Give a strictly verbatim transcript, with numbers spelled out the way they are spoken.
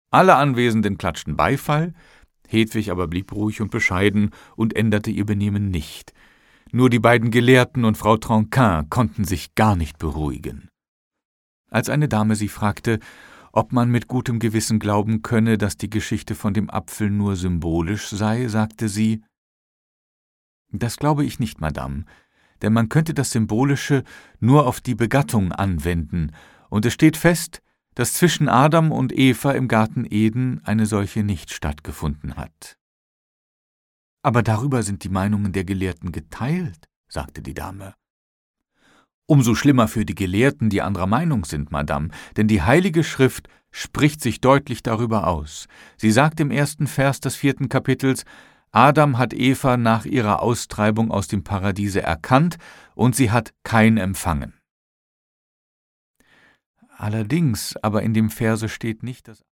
Alle Anwesenden klatschten Beifall, Hedwig aber blieb ruhig und bescheiden und änderte ihr Benehmen nicht. Nur die beiden Gelehrten und Frau Tronchin konnten sich gar nicht beruhigen. Als eine Dame sie fragte, ob man mit gutem Gewissen glauben könne, dass die Geschichte von dem Apfel nur symbolisch sei, sagte sie: »Das glaube ich nicht, Madame, denn man könnte das Symbolische nur auf die Begattung anwenden, und es steht fest, dass zwischen Adam und Eva im Garten Eden eine solche nicht stattgefunden hat.« »Aber darüber sind die Meinungen der Gelehrten geteilt«, sagte die Dame. »Umso schlimmer für die Gelehrten, die anderer Meinung sind, Madame, denn die Heilige Schrift spricht sich deutlich darüber aus. Sie sagt im ersten Vers des vierten Kapitels: Adam hat Eva nach ihrer Austreibung aus dem Paradiese erkannt, und sie hat Kain empfangen.« »Allerdings, aber in dem Verse steht nicht, dass